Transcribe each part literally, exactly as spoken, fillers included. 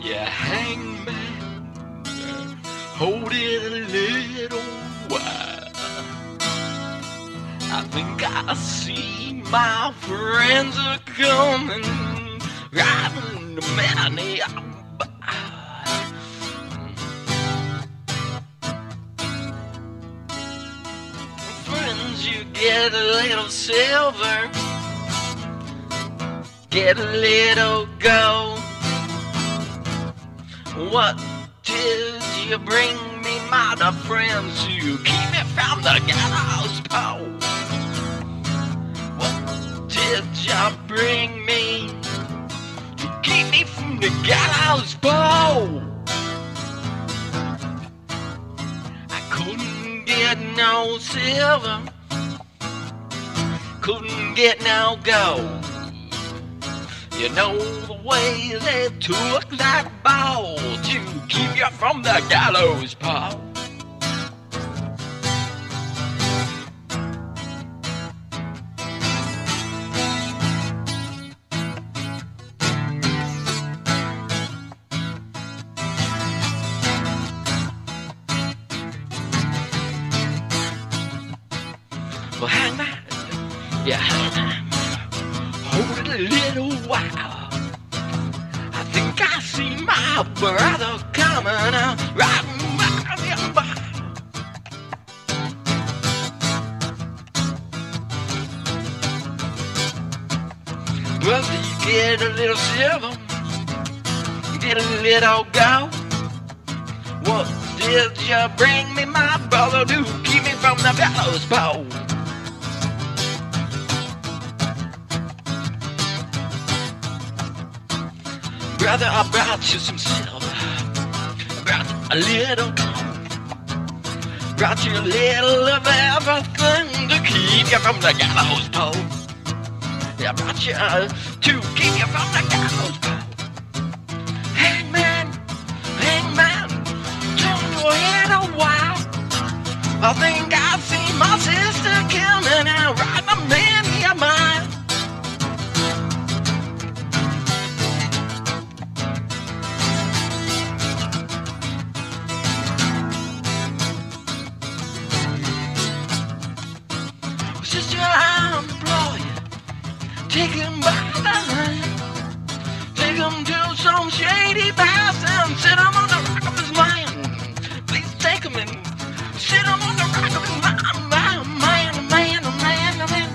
Yeah, hangman, hold it a little while. I think I see my friends are coming, riding the many by. Friends, you get a little silver, get a little gold. What did you bring me, my dear friends, to keep me from the gallows pole? What did you bring me to keep me from the gallows pole? I couldn't get no silver, couldn't get no gold. You know the way they took that ball to keep you from the gallows pole. Well, hang on, yeah, hang on. Hold it a little while. I think I see my brother coming out, riding by the by. Brother, you get a little silver, you get a little gold. What did you bring me, my brother, to keep me from the gallows pole? Brother, I brought you some silver, I brought you a little gold, brought you a little of everything to keep you from the gallows pole. Yeah, I brought you uh, to keep you from the gallows pole. Hangman, hangman, turn your head a while. I think I see my sister coming out, riding a many a mile. Sister, I implore you, take him by the hand, take him to some shady path and sit him on the rock of his mind. Please take him and sit him on the rock of his mind, man, man, man, man, man.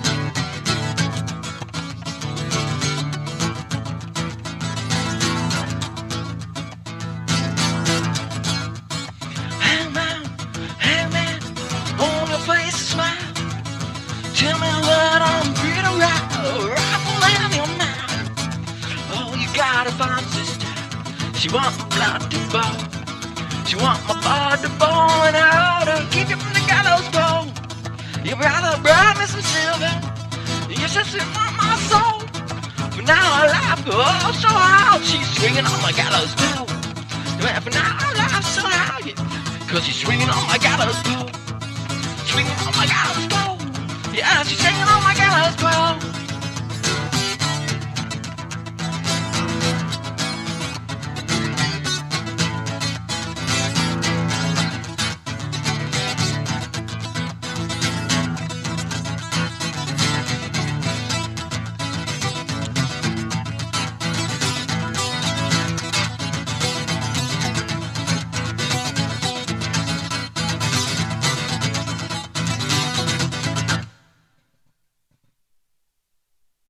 Hey man, hey man, on your face a smile. Tell me what I'm pretty right, rifle in your mind. Oh, you gotta find sister, she want my blood to boil. She want my blood to boil and how to keep you from the gallows pole. Your brother brought me some silver, your sister want my soul. But now I laugh, oh so hard, she's swinging on my gallows pole. But now I laugh so hard, cause she's swinging on my gallows pole. Swinging on my gallows pole. Yeah, she's singing on my gallows pole.